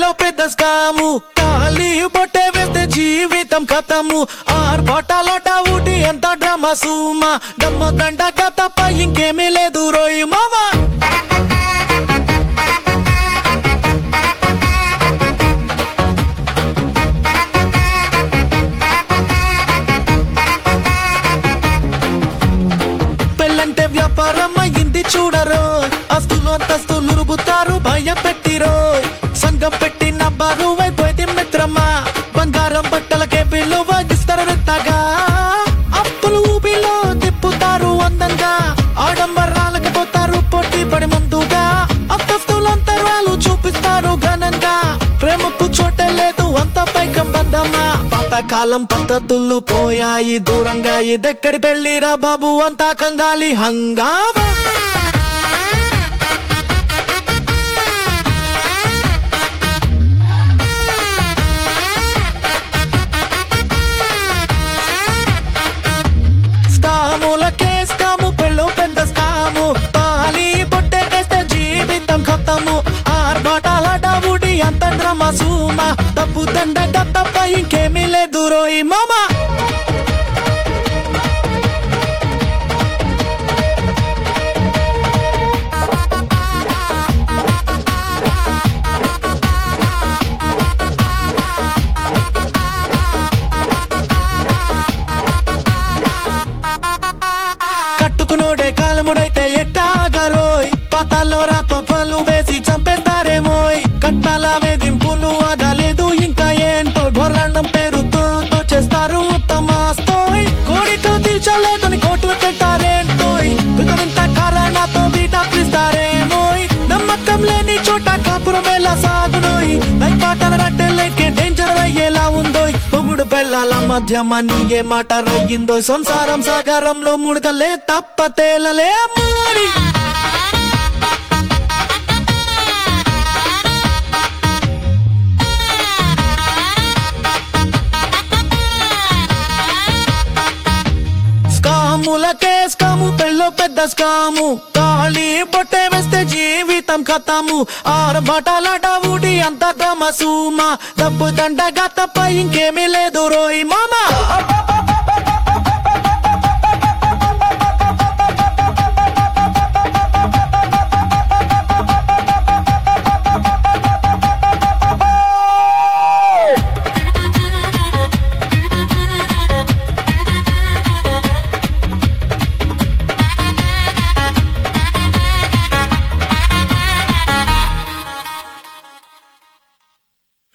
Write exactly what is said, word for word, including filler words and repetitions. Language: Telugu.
పెళ్ళో పెద్ద స్కాము తాళి బొట్టే వేస్తే జీవితం కథము ఆర్భాటాలట ఊటి ఎంత డ్రామా సూమా దమ్మ దండ కథప ఇంకేమీ లేదు రోయి మామా పెళ్ళంటే వ్యాపారం అయింది చూడరో ఆస్తులు అంతస్తులు రుబుతారు భయపెట్టిరో సంఘం పెట్టి నవ్వారు వైపోయింది మిత్రమా బంగారం బట్టలకే విలువ ఇస్తారు రెత్తగా అప్పులు ఊబిలో తిప్పుతారు అందంగా ఆడంబరాలకు పోతారు పోటీ పడి ముందుగా అంతస్తులు అంతరాలు చూపిస్తారు ఘనంగా ప్రేమకు చోటే లేదు అంత పైకం బంధమా పాతకాలం పద్ధతులు పోయాయి దూరంగా ఇదెక్కడి పెళ్ళిరా బాబు అంతా కంగాలి హంగామా స్కాములకే స్కాము పెళ్ళో పెద్ద స్కాము తాళి బొట్టే వేస్తే జీవితం ఖతము ఆర్భాటాల డబుడి అంత డ్రామా సూమా తప్పు దండ తప్ప ఇంకేమీ లేదు రోయి మామా కట్టుకునోడే కాలముడైతే ఎట్టాగరోయ్ పాతాల్లో రాపలు వేసి చంపేస్తారేమోయ్ కట్టాల వేధింపులు అదలేదు ఇంకా ఏంటో ఘోరణం పేరుతో చేస్తారు ఉత్తమాస్తోయ్ కోడితో తీర్చలేదని కోర్టు పెట్టారేంటోయ్ వికరింత కారణాతో బీటా పిస్తారేమోయ్ నమ్మకం లేని చోట కాపురం ఎలా సాగునోయ్ లైపాటల రట్టెలకే డేంజర్ అయ్యేలా ఉందోయ్ పొగుడు పెళ్ళాల మధ్య మనీ ఏ మాట రయ్యిందో సంసారం సాగరంలో ముడతలే తప్ప తేలలే మరి స్కాములకే స్కాము పెళ్ళో పెద్ద స్కాము తాళి బొట్టే వేస్తే జీవితం కథము ఆర్భాటాలట ఊటి అంత డ్రామా సూమా డబ్బు దండగా తప్ప ఇంకేమీ లేదు రోయి మామా